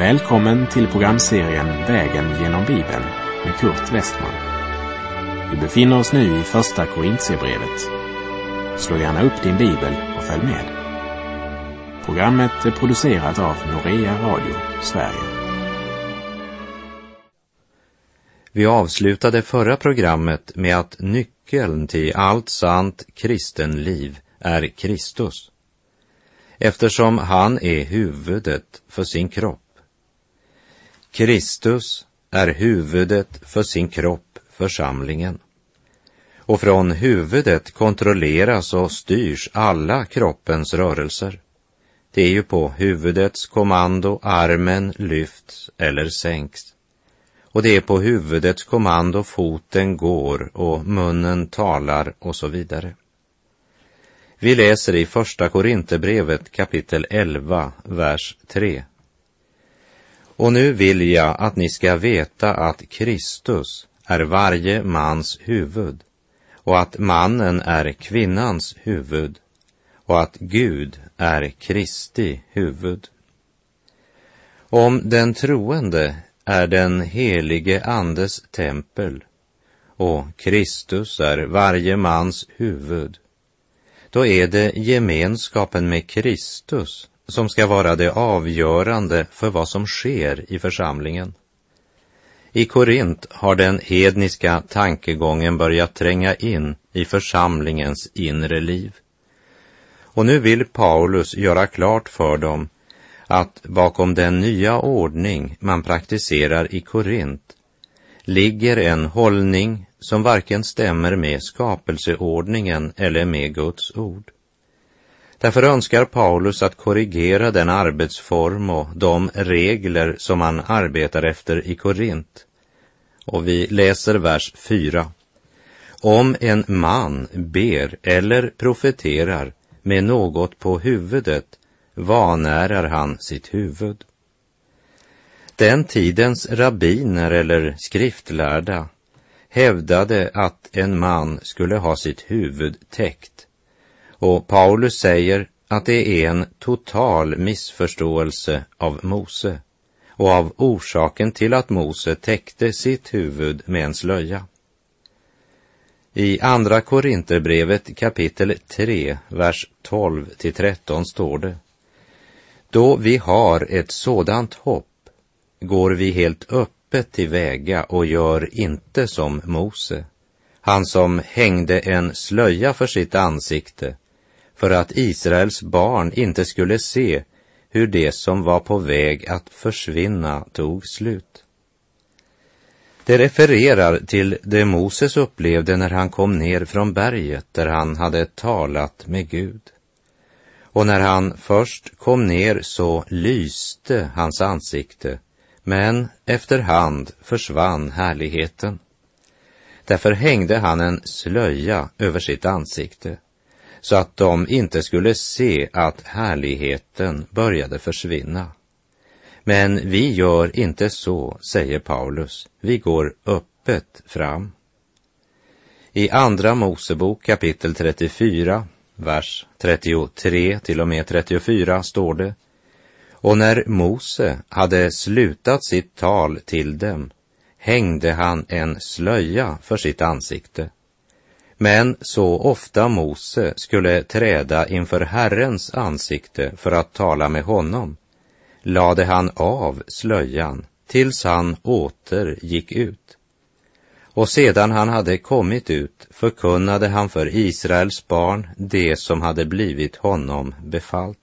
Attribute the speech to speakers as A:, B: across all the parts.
A: Välkommen till programserien Vägen genom Bibeln med Kurt Westman. Vi befinner oss nu i första Korintierbrevet. Slå gärna upp din bibel och följ med. Programmet är producerat av Norea Radio, Sverige.
B: Vi avslutade förra programmet med att nyckeln till allt sant kristenliv är Kristus, eftersom han är huvudet för sin kropp. Kristus är huvudet för sin kropp, församlingen. Och från huvudet kontrolleras och styrs alla kroppens rörelser. Det är ju på huvudets kommando armen lyfts eller sänks. Och det är på huvudets kommando foten går och munnen talar och så vidare. Vi läser i första Korinthierbrevet kapitel 11, vers 3. Och nu vill jag att ni ska veta att Kristus är varje mans huvud och att mannen är kvinnans huvud och att Gud är Kristi huvud. Om den troende är den helige Andes tempel och Kristus är varje mans huvud, då är det gemenskapen med Kristus som ska vara det avgörande för vad som sker i församlingen. I Korint har den hedniska tankegången börjat tränga in i församlingens inre liv. Och nu vill Paulus göra klart för dem att bakom den nya ordning man praktiserar i Korint ligger en hållning som varken stämmer med skapelseordningen eller med Guds ord. Därför önskar Paulus att korrigera den arbetsform och de regler som man arbetar efter i Korint. Och vi läser vers 4. Om en man ber eller profeterar med något på huvudet, vanärar han sitt huvud. Den tidens rabbiner eller skriftlärda hävdade att en man skulle ha sitt huvud täckt. Och Paulus säger att det är en total missförståelse av Mose och av orsaken till att Mose täckte sitt huvud med en slöja. I andra Korinthierbrevet kapitel 3, vers 12-13 står det: Då vi har ett sådant hopp går vi helt öppet tillväga och gör inte som Mose, han som hängde en slöja för sitt ansikte, för att Israels barn inte skulle se hur det som var på väg att försvinna tog slut. Det refererar till det Moses upplevde när han kom ner från berget där han hade talat med Gud. Och när han först kom ner så lyste hans ansikte, men efterhand försvann härligheten. Därför hängde han en slöja över sitt ansikte, så att de inte skulle se att härligheten började försvinna. Men vi gör inte så, säger Paulus. Vi går öppet fram. I andra Mosebok kapitel 34, vers 33 till och med 34 står det: Och när Mose hade slutat sitt tal till dem, hängde han en slöja för sitt ansikte. Men så ofta Mose skulle träda inför Herrens ansikte för att tala med honom, lade han av slöjan tills han åter gick ut. Och sedan han hade kommit ut förkunnade han för Israels barn det som hade blivit honom befallt.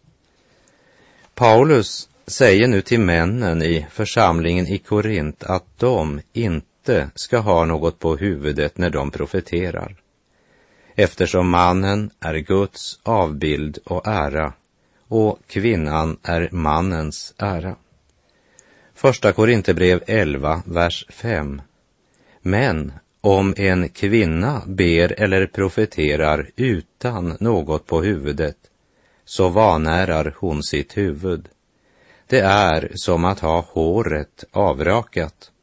B: Paulus säger nu till männen i församlingen i Korint att de inte ska ha något på huvudet när de profeterar, eftersom mannen är Guds avbild och ära och kvinnan är mannens ära. Första Korinthierbrev 11, vers 5. Men om en kvinna ber eller profeterar utan något på huvudet, så vanärar hon sitt huvud. Det är som att ha håret avrakat.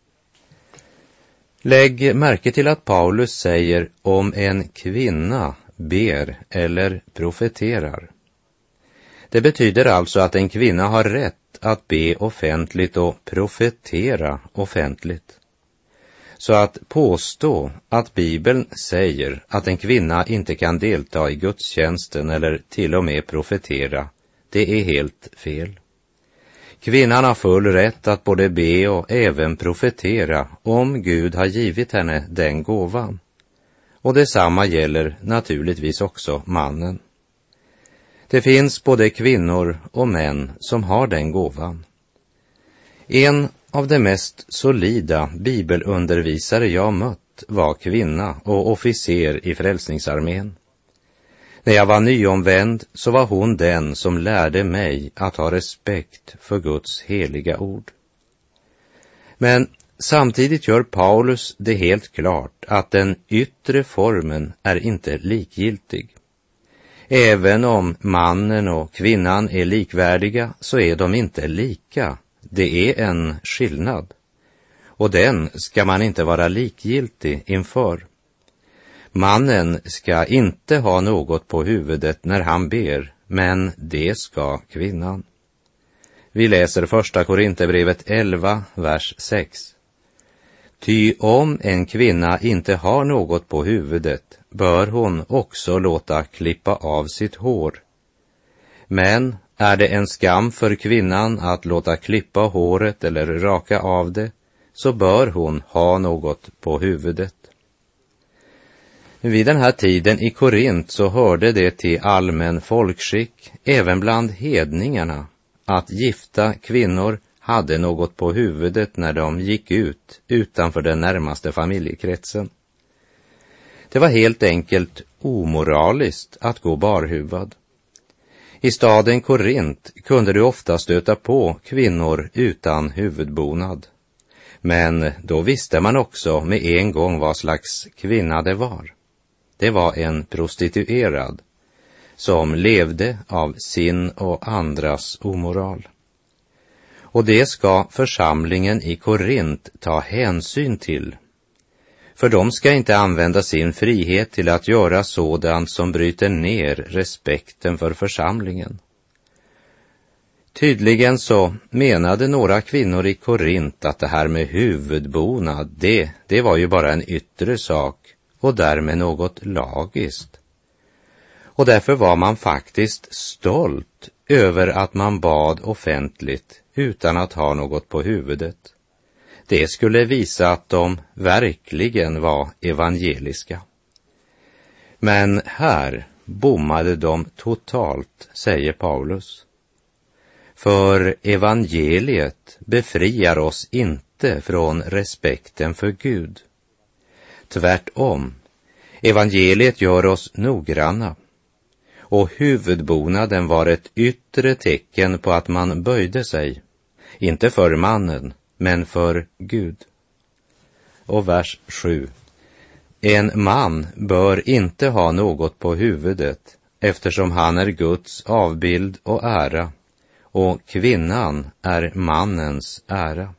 B: Lägg märke till att Paulus säger om en kvinna ber eller profeterar. Det betyder alltså att en kvinna har rätt rätt att be offentligt och profetera offentligt. Så att påstå att Bibeln säger att en kvinna inte kan delta i gudstjänsten eller till och med profetera, det är helt fel. Kvinnan har full rätt att både be och även profetera om Gud har givit henne den gåvan. Och detsamma gäller naturligtvis också mannen. Det finns både kvinnor och män som har den gåvan. En av de mest solida bibelundervisare jag mött var kvinna och officer i Frälsningsarmén. När jag var nyomvänd så var hon den som lärde mig att ha respekt för Guds heliga ord. Men samtidigt gör Paulus det helt klart att den yttre formen är inte likgiltig. Även om mannen och kvinnan är likvärdiga så är de inte lika. Det är en skillnad. Och den ska man inte vara likgiltig inför. Mannen ska inte ha något på huvudet när han ber, men det ska kvinnan. Vi läser första Korinthierbrevet 11, vers 6. Ty om en kvinna inte har något på huvudet bör hon också låta klippa av sitt hår. Men är det en skam för kvinnan att låta klippa håret eller raka av det, så bör hon ha något på huvudet. Vid den här tiden i Korint så hörde det till allmän folkskick, även bland hedningarna, att gifta kvinnor hade något på huvudet när de gick ut utanför den närmaste familjekretsen. Det var helt enkelt omoraliskt att gå barhuvad. I staden Korint kunde du ofta stöta på kvinnor utan huvudbonad. Men då visste man också med en gång vad slags kvinna det var. Det var en prostituerad som levde av sin och andras omoral. Och det ska församlingen i Korint ta hänsyn till. För de ska inte använda sin frihet till att göra sådant som bryter ner respekten för församlingen. Tydligen så menade några kvinnor i Korint att det här med huvudbonad, det var ju bara en yttre sak och därmed något lagiskt. Och därför var man faktiskt stolt över att man bad offentligt utan att ha något på huvudet. Det skulle visa att de verkligen var evangeliska. Men här bommade de totalt, säger Paulus. För evangeliet befriar oss inte från respekten för Gud. Tvärtom, evangeliet gör oss noggranna. Och huvudbonaden var ett yttre tecken på att man böjde sig, inte för mannen, men för Gud. Och vers 7. En man bör inte ha något på huvudet, eftersom han är Guds avbild och ära, och kvinnan är mannens ära.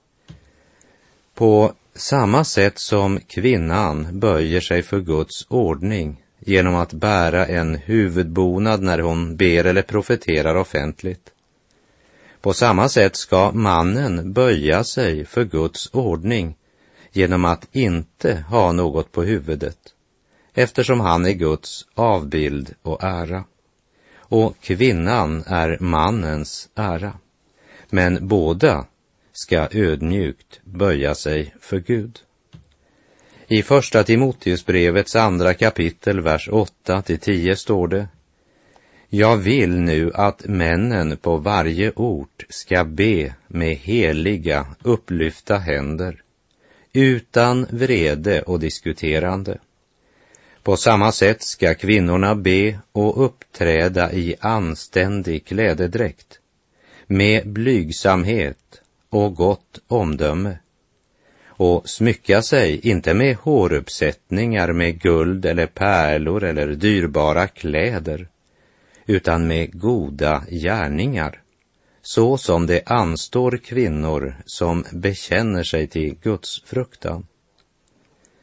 B: På samma sätt som kvinnan böjer sig för Guds ordning genom att bära en huvudbonad när hon ber eller profeterar offentligt, på samma sätt ska mannen böja sig för Guds ordning genom att inte ha något på huvudet, eftersom han är Guds avbild och ära. Och kvinnan är mannens ära. Men båda ska ödmjukt böja sig för Gud. I första Timoteusbrevets 2 kapitel, vers 8-10 står det: Jag vill nu att männen på varje ort ska be med heliga, upplyfta händer, utan vrede och diskuterande. På samma sätt ska kvinnorna be och uppträda i anständig klädedräkt, med blygsamhet och gott omdöme, och smycka sig inte med håruppsättningar med guld eller pärlor eller dyrbara kläder, utan med goda gärningar, så som det anstår kvinnor som bekänner sig till Guds fruktan.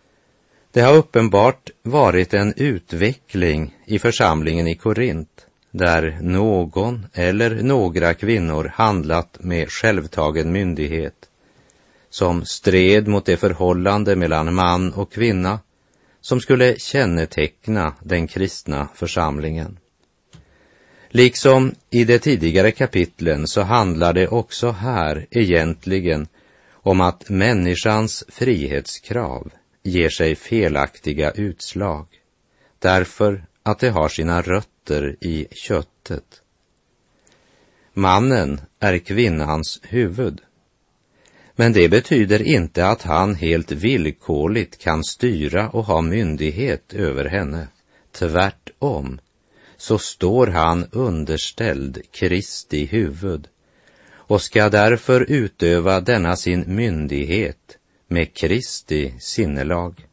B: Det har uppenbart varit en utveckling i församlingen i Korint där någon eller några kvinnor handlat med självtagen myndighet som stred mot det förhållande mellan man och kvinna som skulle känneteckna den kristna församlingen. Liksom i de tidigare kapitlen så handlar det också här egentligen om att människans frihetskrav ger sig felaktiga utslag, därför att det har sina rötter i köttet. Mannen är kvinnans huvud, men det betyder inte att han helt villkorligt kan styra och ha myndighet över henne. Tvärtom så står han underställd Kristi huvud och ska därför utöva denna sin myndighet med Kristi sinnelag.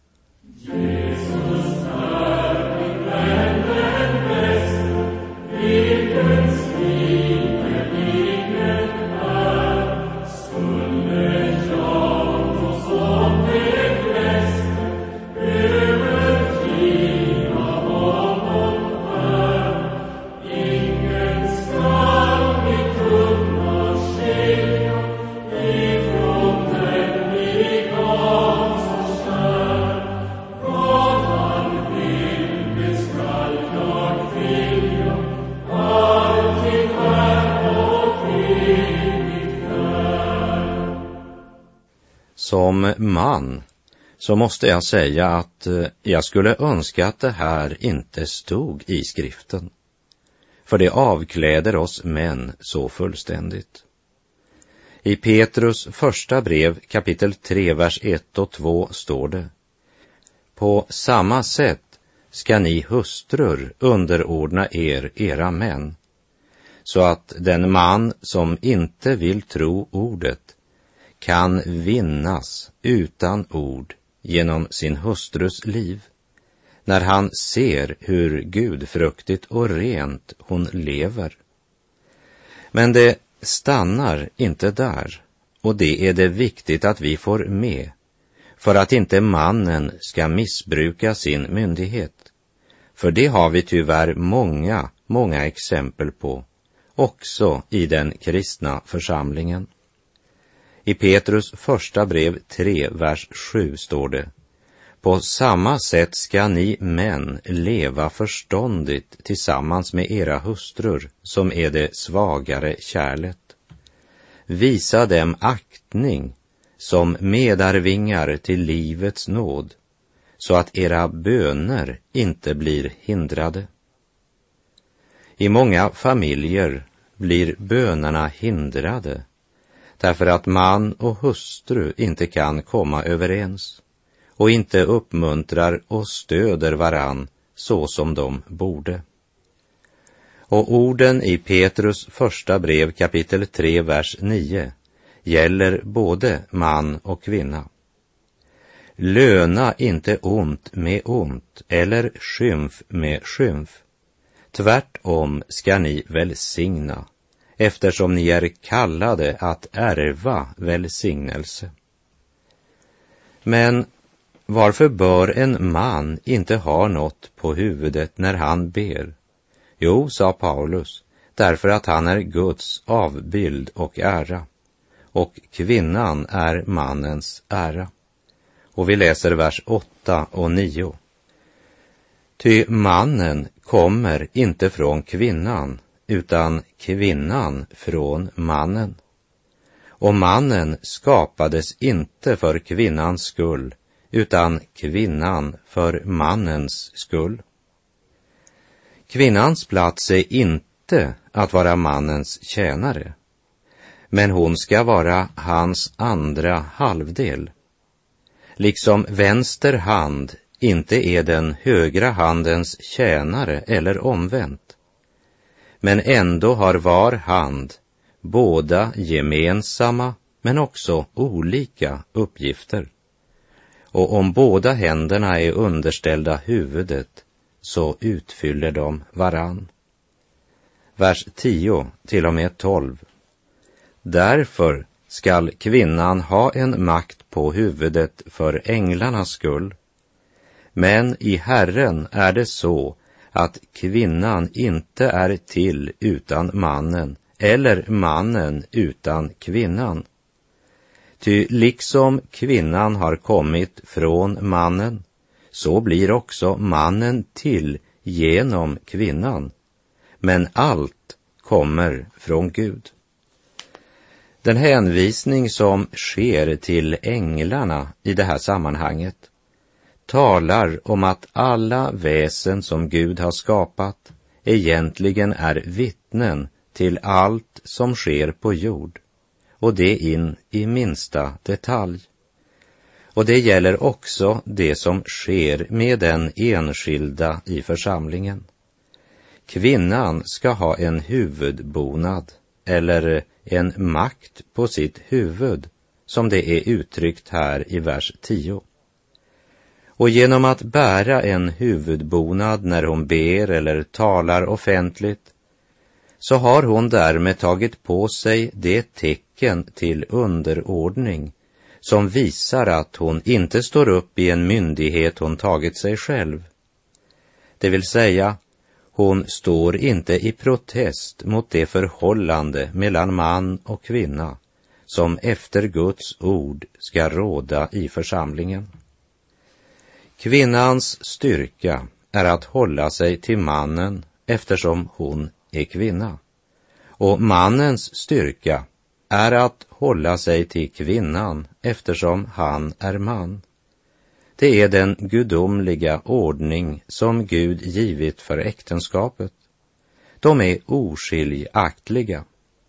B: Som man så måste jag säga att jag skulle önska att det här inte stod i skriften. För det avkläder oss män så fullständigt. I Petrus första brev kapitel 3, vers 1 och 2 står det: På samma sätt ska ni hustrur underordna era män, så att den man som inte vill tro ordet kan vinnas utan ord genom sin hustrus liv, när han ser hur gudfruktigt och rent hon lever. Men det stannar inte där, och det är det viktigt att vi får med, för att inte mannen ska missbruka sin myndighet. För det har vi tyvärr många exempel på, också i den kristna församlingen. I Petrus första brev 3, vers 7 står det: På samma sätt ska ni män leva förståndigt tillsammans med era hustrur, som är det svagare kärlet. Visa dem aktning som medarvingar till livets nåd, så att era böner inte blir hindrade. I många familjer blir bönerna hindrade därför att man och hustru inte kan komma överens och inte uppmuntrar och stöder varann så som de borde. Och orden i Petrus första brev kapitel 3, vers 9 gäller både man och kvinna. Löna inte ont med ont eller skymf med skymf. Tvärtom ska ni välsigna, eftersom ni är kallade att ärva välsignelse. Men varför bör en man inte ha något på huvudet när han ber? Jo, sa Paulus, därför att han är Guds avbild och ära, och kvinnan är mannens ära. Och vi läser vers 8 och 9. Ty mannen kommer inte från kvinnan, utan kvinnan från mannen. Och mannen skapades inte för kvinnans skull, utan kvinnan för mannens skull. Kvinnans plats är inte att vara mannens tjänare, men hon ska vara hans andra halvdel. Liksom vänster hand inte är den högra handens tjänare eller omvänt, men ändå har var hand båda gemensamma men också olika uppgifter. Och om båda händerna är underställda huvudet så utfyller de varann. Vers 10 till och med 12. Därför skall kvinnan ha en makt på huvudet för änglarnas skull. Men i Herren är det så att kvinnan inte är till utan mannen eller mannen utan kvinnan. Ty liksom kvinnan har kommit från mannen, så blir också mannen till genom kvinnan. Men allt kommer från Gud. Den hänvisning som sker till änglarna i det här sammanhanget talar om att alla väsen som Gud har skapat egentligen är vittnen till allt som sker på jord, och det in i minsta detalj. Och det gäller också det som sker med den enskilda i församlingen. Kvinnan ska ha en huvudbonad eller en makt på sitt huvud, som det är uttryckt här i vers 10. Och genom att bära en huvudbonad när hon ber eller talar offentligt, så har hon därmed tagit på sig det tecken till underordning som visar att hon inte står upp i en myndighet hon tagit sig själv. Det vill säga, hon står inte i protest mot det förhållande mellan man och kvinna som efter Guds ord ska råda i församlingen. Kvinnans styrka är att hålla sig till mannen eftersom hon är kvinna. Och mannens styrka är att hålla sig till kvinnan eftersom han är man. Det är den gudomliga ordning som Gud givit för äktenskapet. De är oskiljaktliga.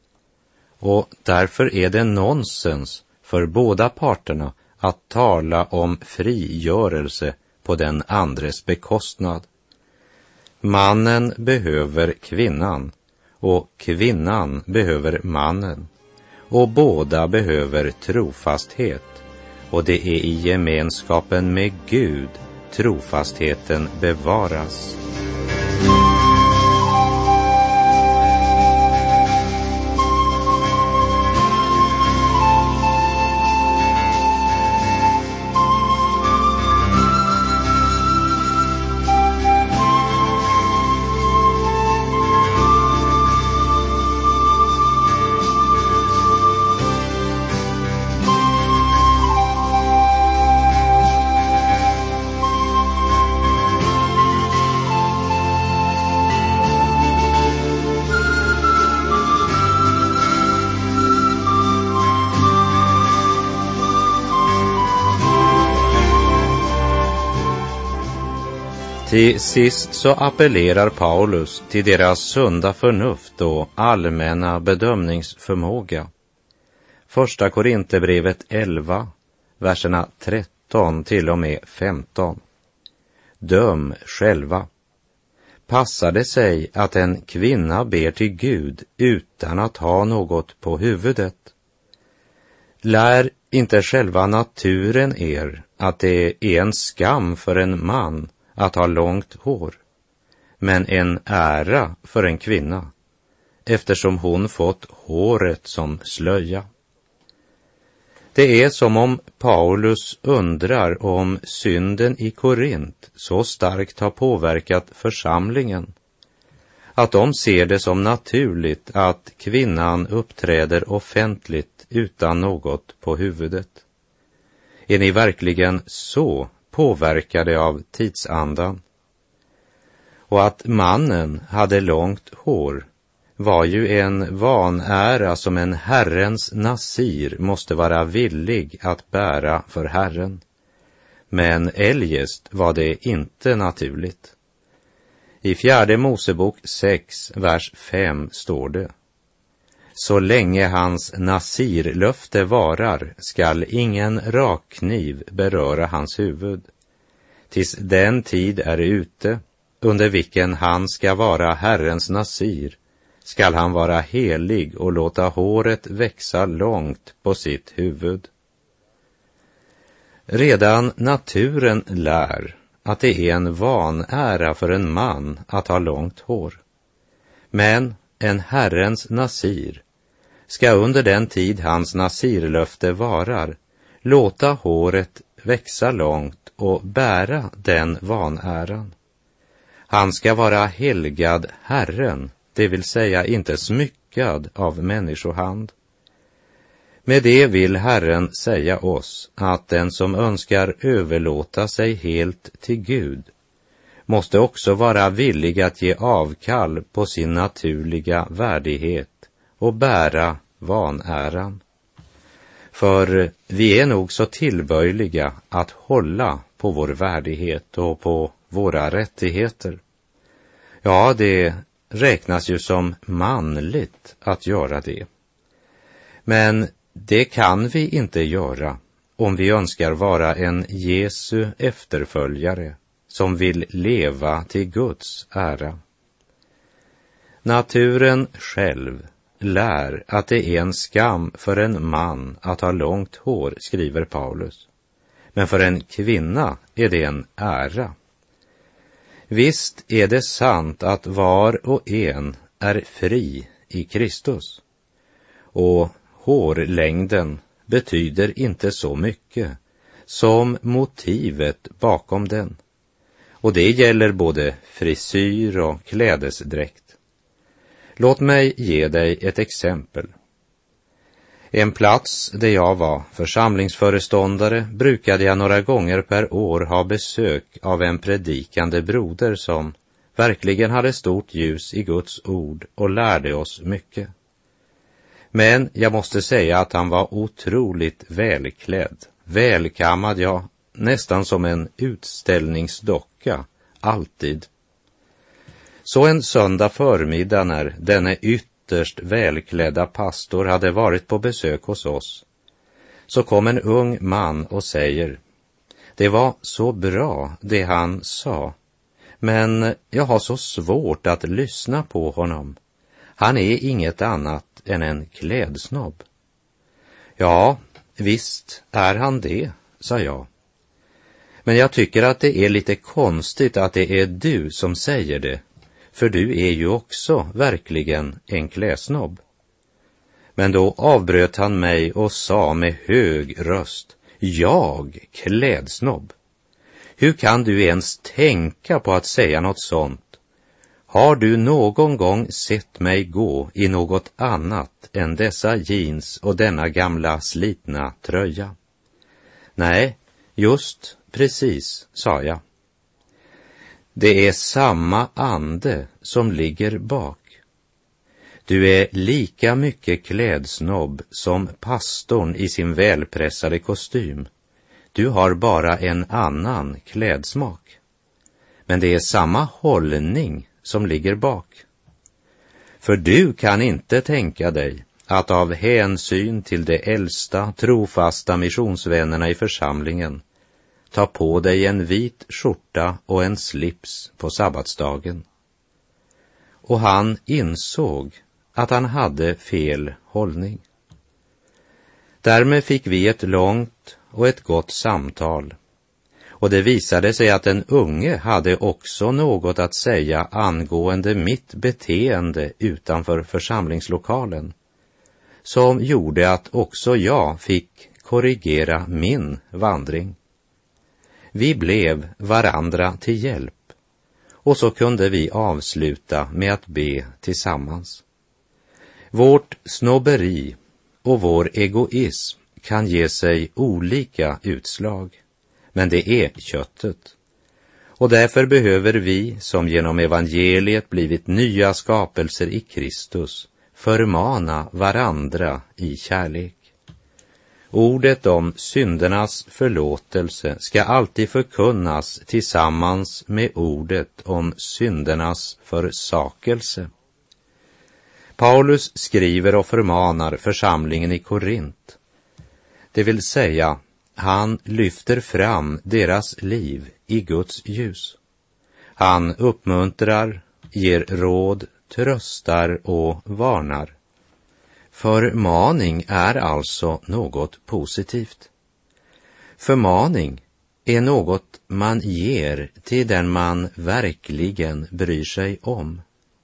B: Och därför är det nonsens för båda parterna att tala om frigörelse på den andres bekostnad. Mannen behöver kvinnan och kvinnan behöver mannen, och båda behöver trofasthet, och det är i gemenskapen med Gud trofastheten bevaras. Till sist så appellerar Paulus till deras sunda förnuft och allmänna bedömningsförmåga. Första Korinthierbrevet 11, verserna 13 till och med 15. Döm själva. Passar det sig att en kvinna ber till Gud utan att ha något på huvudet? Lär inte själva naturen er att det är en skam för en man att ha långt hår, men en ära för en kvinna, eftersom hon fått håret som slöja. Det är som om Paulus undrar om synden i Korint så starkt har påverkat församlingen, att de ser det som naturligt att kvinnan uppträder offentligt utan något på huvudet. Är ni verkligen så påverkade av tidsandan? Och att mannen hade långt hår var ju en vanära som en Herrens nasir måste vara villig att bära för Herren. Men eljest var det inte naturligt. I 4 Mosebok 6, vers 5 står det: så länge hans nasirlöfte varar skall ingen rakkniv beröra hans huvud. Tills den tid är ute, under vilken han ska vara Herrens nasir, skall han vara helig och låta håret växa långt på sitt huvud. Redan naturen lär att det är en vanära för en man att ha långt hår. Men en Herrens nasir ska under den tid hans nasirlöfte varar låta håret växa långt och bära den vanäran. Han ska vara helgad Herren, det vill säga inte smyckad av människohand. Med det vill Herren säga oss att den som önskar överlåta sig helt till Gud måste också vara villig att ge avkall på sin naturliga värdighet och bära vanäran. För vi är nog så tillböjliga att hålla på vår värdighet och på våra rättigheter. Ja, det räknas ju som manligt att göra det. Men det kan vi inte göra om vi önskar vara en Jesu efterföljare som vill leva till Guds ära. Naturen själv lär att det är en skam för en man att ha långt hår, skriver Paulus. Men för en kvinna är det en ära. Visst är det sant att var och en är fri i Kristus. Och hårlängden betyder inte så mycket som motivet bakom den. Och det gäller både frisyr och klädesdräkt. Låt mig ge dig ett exempel. En plats där jag var församlingsföreståndare brukade jag några gånger per år ha besök av en predikande broder som verkligen hade stort ljus i Guds ord och lärde oss mycket. Men jag måste säga att han var otroligt välklädd, välkammad, ja, nästan som en utställningsdocka, alltid. Så en söndag förmiddag när denne ytterst välklädda pastor hade varit på besök hos oss, så kom en ung man och säger: det var så bra det han sa, men jag har så svårt att lyssna på honom. Han är inget annat än en klädsnobb. Ja, visst är han det, sa jag. Men jag tycker att det är lite konstigt att det är du som säger det, för du är ju också verkligen en klädsnobb. Men då avbröt han mig och sa med hög röst: jag, klädsnobb? Hur kan du ens tänka på att säga något sånt? Har du någon gång sett mig gå i något annat än dessa jeans och denna gamla slitna tröja? Nej, just precis, sa jag. Det är samma ande som ligger bak. Du är lika mycket klädsnobb som pastorn i sin välpressade kostym. Du har bara en annan klädsmak. Men det är samma hållning som ligger bak. För du kan inte tänka dig att av hänsyn till de äldsta trofasta missionsvännerna i församlingen ta på dig en vit skjorta och en slips på sabbatsdagen. Och han insåg att han hade fel hållning. Därmed fick vi ett långt och ett gott samtal. Och det visade sig att den unge hade också något att säga angående mitt beteende utanför församlingslokalen, som gjorde att också jag fick korrigera min vandring. Vi blev varandra till hjälp, och så kunde vi avsluta med att be tillsammans. Vårt snobberi och vår egoism kan ge sig olika utslag, men det är köttet. Och därför behöver vi, som genom evangeliet blivit nya skapelser i Kristus, förmana varandra i kärlek. Ordet om syndernas förlåtelse ska alltid förkunnas tillsammans med ordet om syndernas försakelse. Paulus skriver och förmanar församlingen i Korint. Det vill säga, han lyfter fram deras liv i Guds ljus. Han uppmuntrar, ger råd, tröstar och varnar. Förmaning är alltså något positivt. Förmaning är något man ger till den man verkligen bryr sig om.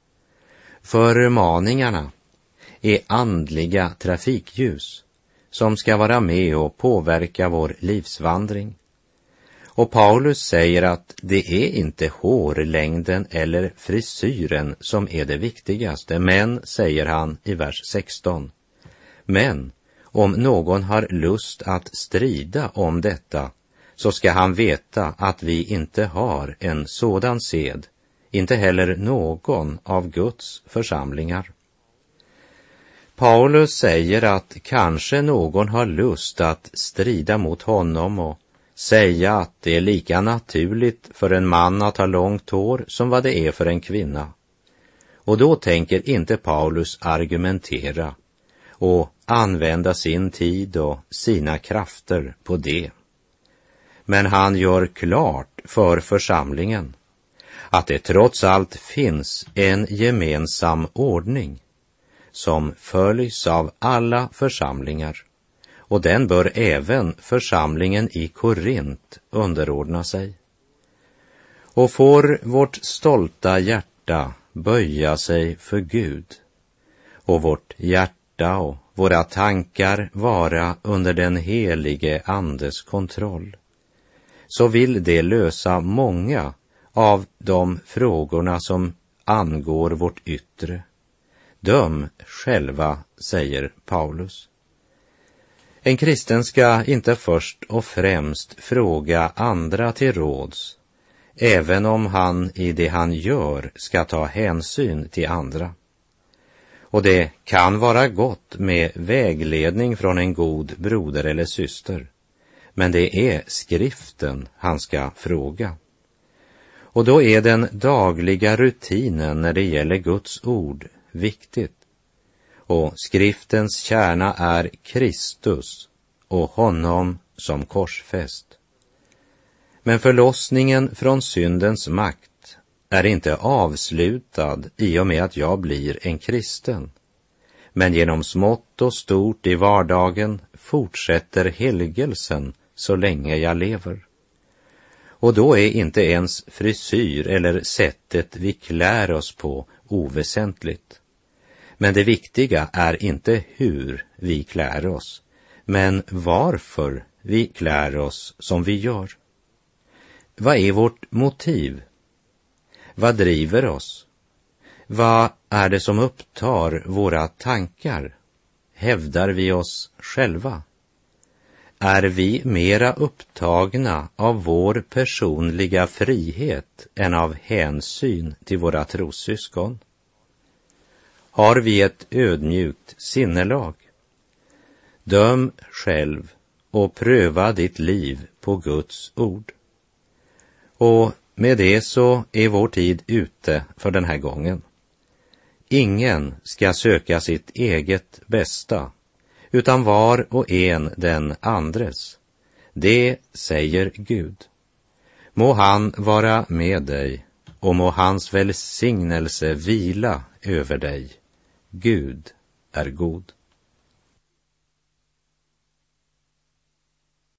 B: Förmaningarna är andliga trafikljus som ska vara med och påverka vår livsvandring. Och Paulus säger att det är inte hårlängden eller frisyren som är det viktigaste, men, säger han i vers 16, men om någon har lust att strida om detta, så ska han veta att vi inte har en sådan sed, inte heller någon av Guds församlingar. Paulus säger att kanske någon har lust att strida mot honom och säga att det är lika naturligt för en man att ha långt hår som vad det är för en kvinna. Och då tänker inte Paulus argumentera och använda sin tid och sina krafter på det. Men han gör klart för församlingen att det trots allt finns en gemensam ordning som följs av alla församlingar, och den bör även församlingen i Korint underordna sig. Och får vårt stolta hjärta böja sig för Gud och vårt hjärta och våra tankar vara under den helige Andes kontroll, så vill det lösa många av de frågorna som angår vårt yttre. Döm själva, säger Paulus. En kristen ska inte först och främst fråga andra till råds, även om han i det han gör ska ta hänsyn till andra. Och det kan vara gott med vägledning från en god broder eller syster, men det är skriften han ska fråga. Och då är den dagliga rutinen när det gäller Guds ord viktigt. Och skriftens kärna är Kristus och honom som korsfäst. Men förlossningen från syndens makt är inte avslutad i och med att jag blir en kristen. Men genom smått och stort i vardagen fortsätter helgelsen så länge jag lever. Och då är inte ens frisyr eller sättet vi klär oss på oväsentligt. Men det viktiga är inte hur vi klär oss, men varför vi klär oss som vi gör. Vad är vårt motiv? Vad driver oss? Vad är det som upptar våra tankar? Hävdar vi oss själva? Är vi mera upptagna av vår personliga frihet än av hänsyn till våra trossyskon? Har vi ett ödmjukt sinnelag? Döm själv och pröva ditt liv på Guds ord. Och med det så är vår tid ute för den här gången. Ingen ska söka sitt eget bästa, utan var och en den andres. Det säger Gud. Må han vara med dig och må hans välsignelse vila över dig. Gud är god.